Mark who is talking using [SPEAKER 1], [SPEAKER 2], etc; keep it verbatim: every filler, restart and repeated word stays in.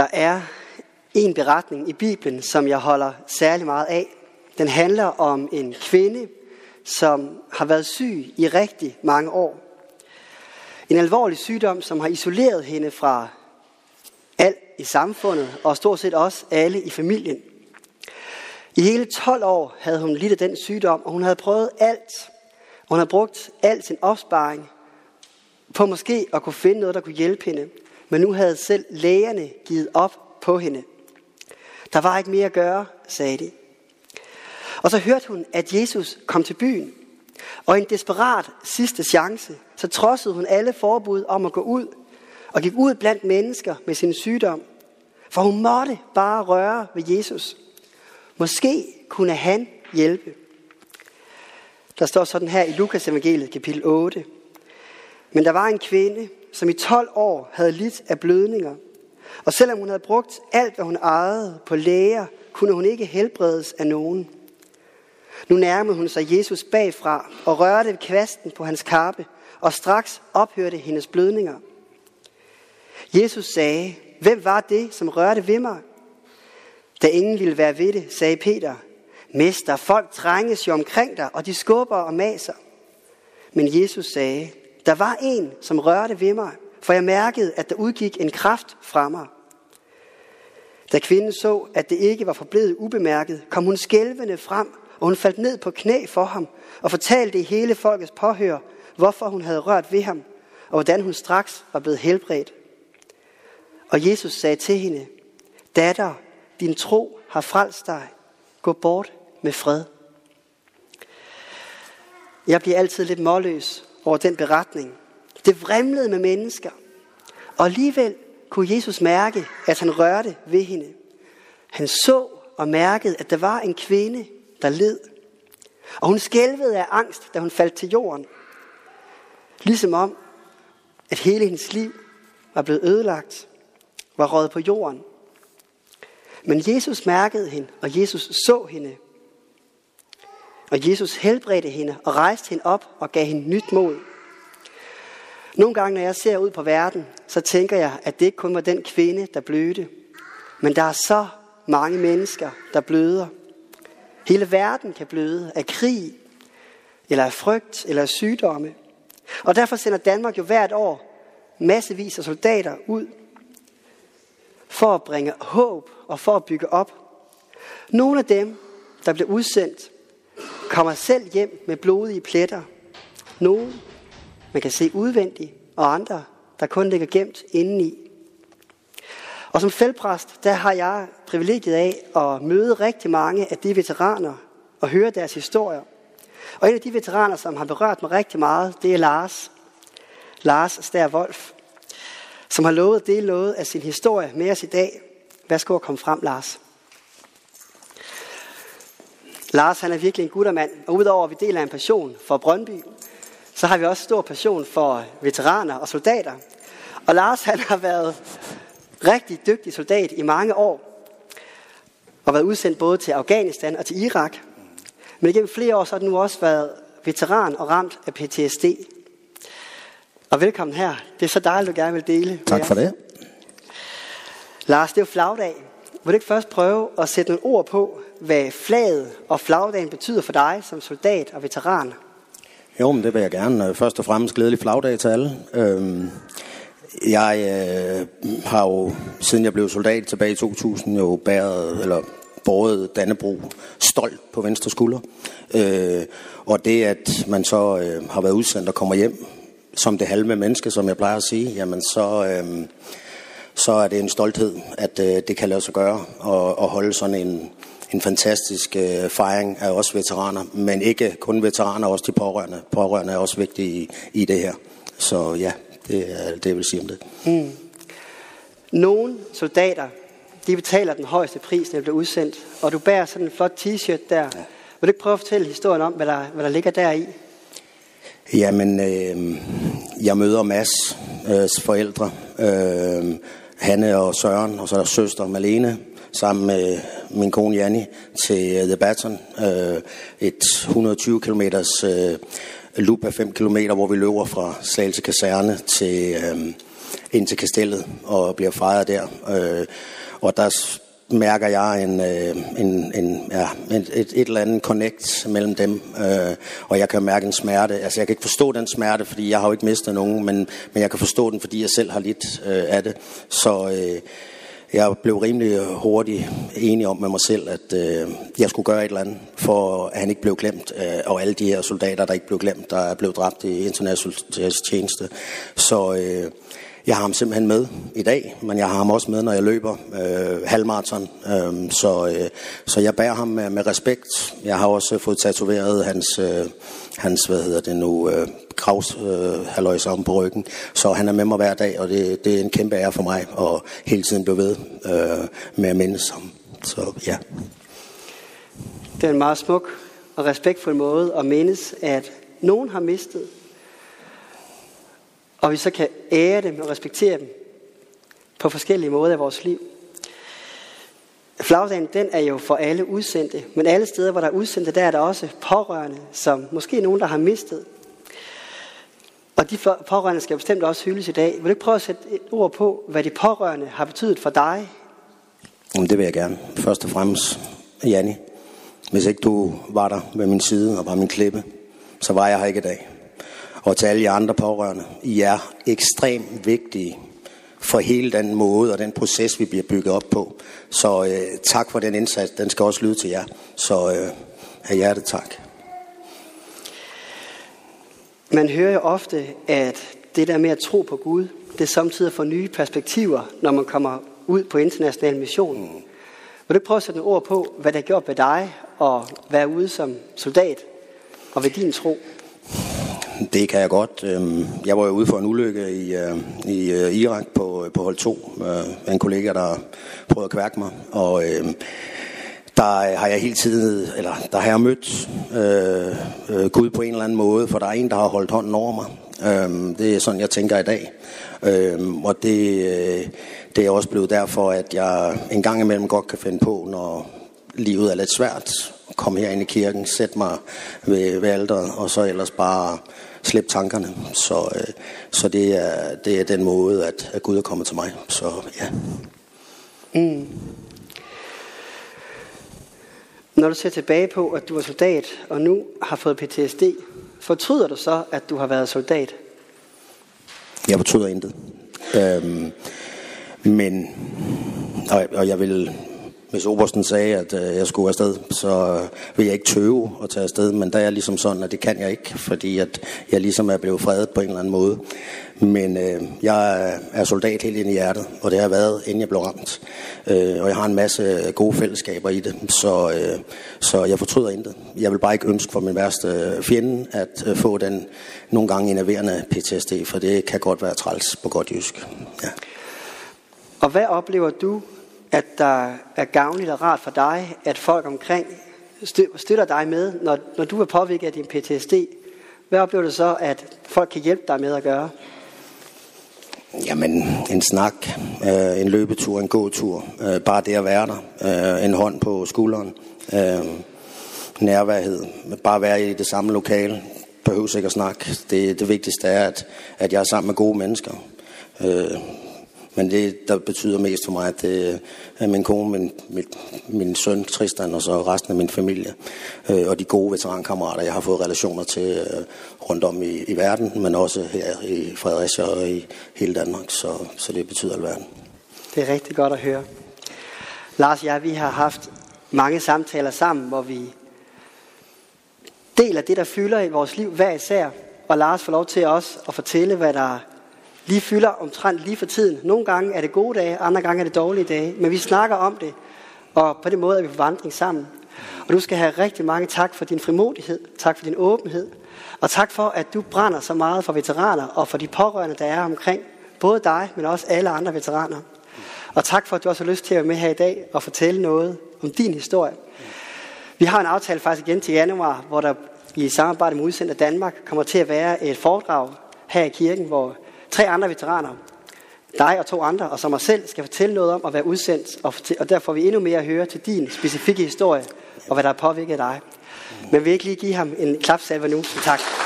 [SPEAKER 1] Der er en beretning i Bibelen, som jeg holder særlig meget af. Den handler om en kvinde, som har været syg i rigtig mange år. En alvorlig sygdom, som har isoleret hende fra alt i samfundet, og stort set også alle i familien. I hele tolv år havde hun lidt af den sygdom, og hun havde prøvet alt. Hun havde brugt al sin opsparing på måske at kunne finde noget, der kunne hjælpe hende. Men nu havde selv lægerne givet op på hende. Der var ikke mere at gøre, sagde de. Og så hørte hun, at Jesus kom til byen. Og i en desperat sidste chance, så trodsede hun alle forbud om at gå ud. Og gik ud blandt mennesker med sin sygdom. For hun måtte bare røre ved Jesus. Måske kunne han hjælpe. Der står sådan her i Lukas evangeliet, kapitel otte. Men der var en kvinde, som i tolv år havde lidt af blødninger. Og selvom hun havde brugt alt, hvad hun ejede på læger, kunne hun ikke helbredes af nogen. Nu nærmede hun sig Jesus bagfra og rørte kvasten på hans kappe, og straks ophørte hendes blødninger. Jesus sagde, hvem var det, som rørte ved mig? Da ingen ville være ved det, sagde Peter, Mester, folk trænges jo omkring dig, og de skubber og maser. Men Jesus sagde, der var en, som rørte ved mig, for jeg mærkede, at der udgik en kraft fra mig. Da kvinden så, at det ikke var forblevet ubemærket, kom hun skælvende frem, og hun faldt ned på knæ for ham, og fortalte i hele folkets påhør, hvorfor hun havde rørt ved ham, og hvordan hun straks var blevet helbredt. Og Jesus sagde til hende, datter, din tro har frelst dig. Gå bort med fred. Jeg bliver altid lidt målløs over den beretning. Det vrimlede med mennesker. Og alligevel kunne Jesus mærke, at han rørte ved hende. Han så og mærkede, at der var en kvinde, der led. Og hun skælvede af angst, da hun faldt til jorden. Ligesom om, at hele hendes liv var blevet ødelagt, var røget på jorden. Men Jesus mærkede hende, og Jesus så hende. Og Jesus helbredte hende og rejste hende op og gav hende nyt mod. Nogle gange, når jeg ser ud på verden, så tænker jeg, at det ikke kun var den kvinde, der blødte. Men der er så mange mennesker, der bløder. Hele verden kan bløde af krig, eller af frygt, eller af sygdomme. Og derfor sender Danmark jo hvert år massevis af soldater ud for at bringe håb og for at bygge op. Nogle af dem, der bliver udsendt, kommer selv hjem med blodige pletter. Nogle, man kan se udvendigt, og andre, der kun ligger gemt indeni. Og som feltpræst, der har jeg privilegiet af at møde rigtig mange af de veteraner og høre deres historier. Og en af de veteraner, som har berørt mig rigtig meget, det er Lars. Lars Stær Wolf, som har lovet at dele noget af sin historie med os i dag. Værsgo at komme frem, Lars. Lars, han er virkelig en guttermand, og udover at vi deler en passion for Brøndby, så har vi også stor passion for veteraner og soldater. Og Lars, han har været rigtig dygtig soldat i mange år, og været udsendt både til Afghanistan og til Irak. Men igennem flere år så har den nu også været veteran og ramt af P T S D. Og velkommen her. Det er så dejligt, du gerne vil dele.
[SPEAKER 2] Tak for det.
[SPEAKER 1] Lars, det er jo flagdag. Vil du ikke først prøve at sætte nogle ord på, hvad flaget og flagdagen betyder for dig som soldat og veteran?
[SPEAKER 2] Jo, men det vil jeg gerne. Først og fremmest glædelig flagdag til alle. Jeg øh, har jo, siden jeg blev soldat tilbage i to tusind, jo bæret, eller båret Dannebrog stolt på venstre skulder. Øh, og det, at man så øh, har været udsendt og kommer hjem som det halve menneske, som jeg plejer at sige, jamen så, øh, så er det en stolthed, at øh, det kan lade sig gøre og, og holde sådan en, en fantastisk øh, fejring af os veteraner, men ikke kun veteraner, også de pårørende. Pårørende er også vigtige i, i det her. Så ja, det er det, jeg vil sige om det. Mm.
[SPEAKER 1] Nogle soldater, de betaler den højeste pris, når de bliver udsendt, og du bærer sådan en flot t-shirt der. Ja. Vil du ikke prøve at fortælle historien om, hvad der, hvad der ligger deri?
[SPEAKER 2] Jamen, øh, jeg møder Mads øh, forældre, øh, Hanne og Søren, og så er søster Malene, sammen med min kone Janni, til The Baton. Øh, et et hundrede og tyve kilometers øh, loop af fem kilometer, hvor vi løber fra Slagelse Kaserne til, øh, ind til kastellet og bliver fejret der. Øh, og der mærker jeg en, en, en, ja, et, et, et eller andet connect mellem dem, øh, og jeg kan mærke en smerte. Altså jeg kan ikke forstå den smerte, fordi jeg har jo ikke mistet nogen, men, men jeg kan forstå den, fordi jeg selv har lidt øh, af det. Så øh, jeg blev rimelig hurtigt enig om med mig selv, at øh, jeg skulle gøre et eller andet, for at han ikke blev glemt, øh, og alle de her soldater, der ikke blev glemt, der er blevet dræbt i international tjeneste. Så øh, jeg har ham simpelthen med i dag, men jeg har ham også med, når jeg løber øh, halvmarathon. Øh, så, øh, så jeg bærer ham med, med respekt. Jeg har også fået tatoveret hans, øh, hans hvad hedder det nu, øh, kravshalløjse øh, om på ryggen. Så han er med mig hver dag, og det, det er en kæmpe ære for mig at hele tiden blive ved øh, med at mindes ham. Så ja.
[SPEAKER 1] Det er en meget smuk og respektfuld måde at mindes, at nogen har mistet, og vi så kan ære dem og respektere dem på forskellige måder i vores liv. Flagdagen, den er jo for alle udsendte, men alle steder, hvor der er udsendte, der er der også pårørende, som måske nogen, der har mistet. Og de pårørende skal bestemt også hyldes i dag. Vil du ikke prøve at sætte et ord på, hvad de pårørende har betydet for dig?
[SPEAKER 2] Jamen, det vil jeg gerne. Først og fremmest, Janni. Hvis ikke du var der ved min side og var min klippe, så var jeg her ikke i dag. Og til alle jer andre pårørende, I er ekstremt vigtige for hele den måde og den proces, vi bliver bygget op på. Så øh, tak for den indsats, den skal også lyde til jer. Så øh, af hjertet tak.
[SPEAKER 1] Man hører jo ofte, at det der med at tro på Gud, det samtidig får nye perspektiver, når man kommer ud på international mission. Mm. Vil du prøve at sætte nogle ord på, hvad det har gjort ved dig at være ude som soldat og ved din tro?
[SPEAKER 2] Det kan jeg godt. Jeg var jo ude for en ulykke i, i Irak på, på hold to. En kollega, der prøvede at kværke mig. Og der har jeg hele tiden, eller der har jeg mødt øh, Gud på en eller anden måde, for der er en, der har holdt hånden over mig. Øh, det er sådan, jeg tænker i dag. Øh, og det, det er også blevet derfor, at jeg en gang imellem godt kan finde på, når livet er lidt svært, komme herind i kirken, sætte mig ved, ved alteret, og så ellers bare slippe tankerne. Så, øh, så det, er, det er den måde, at, at Gud er kommet til mig. Så ja.
[SPEAKER 1] Mm. Når du ser tilbage på, at du var soldat, og nu har fået P T S D, fortryder du så, at du har været soldat?
[SPEAKER 2] Jeg fortryder intet. Øhm, men, og, og jeg vil... Hvis obersten sagde, at øh, jeg skulle afsted, så øh, vil jeg ikke tøve at tage afsted. Men der er ligesom sådan, at det kan jeg ikke, fordi at jeg ligesom er blevet fredet på en eller anden måde. Men øh, jeg er soldat helt ind i hjertet, og det har været, inden jeg blev ramt. Øh, og jeg har en masse gode fællesskaber i det, så, øh, så jeg fortryder intet. Jeg vil bare ikke ønske for min værste fjende at øh, få den nogle gange enerverende P T S D, for det kan godt være træls på godt jysk. Ja.
[SPEAKER 1] Og hvad oplever du, at der er gavnligt og rart for dig, at folk omkring støtter dig med, når, når du er påvirket af din P T S D? Hvad oplever du så, at folk kan hjælpe dig med at gøre?
[SPEAKER 2] Jamen, en snak, øh, en løbetur, en gåtur, øh, bare det at være der, øh, en hånd på skulderen, øh, nærværhed, bare være i det samme lokale, behøver ikke at snakke. Det, det vigtigste er, at, at jeg er sammen med gode mennesker. Øh, Men det, der betyder mest for mig, at det er min kone, min, min, min søn Tristan og så resten af min familie. Øh, og de gode veterankammerater, jeg har fået relationer til øh, rundt om i, i verden, men også her i Fredericia og i hele Danmark. Så, så det betyder alverden.
[SPEAKER 1] Det er rigtig godt at høre. Lars og jeg, vi har haft mange samtaler sammen, hvor vi deler det, der fylder i vores liv hver især. Og Lars får lov til os at fortælle, hvad der lige fylder omtrent lige for tiden. Nogle gange er det gode dage, andre gange er det dårlige dage. Men vi snakker om det, og på den måde er vi på vandring sammen. Og du skal have rigtig mange tak for din frimodighed, tak for din åbenhed, og tak for, at du brænder så meget for veteraner og for de pårørende, der er omkring. Både dig, men også alle andre veteraner. Og tak for, at du også har lyst til at være med her i dag og fortælle noget om din historie. Vi har en aftale faktisk igen til januar, hvor der i samarbejde med Udsendte Danmark kommer til at være et foredrag her i kirken, hvor tre andre veteraner, dig og to andre, og som mig selv, skal fortælle noget om at være udsendt, og, og der får vi endnu mere at høre til din specifikke historie, og hvad der har påvirket dig. Men vil ikke lige give ham en klapsalve nu? Tak.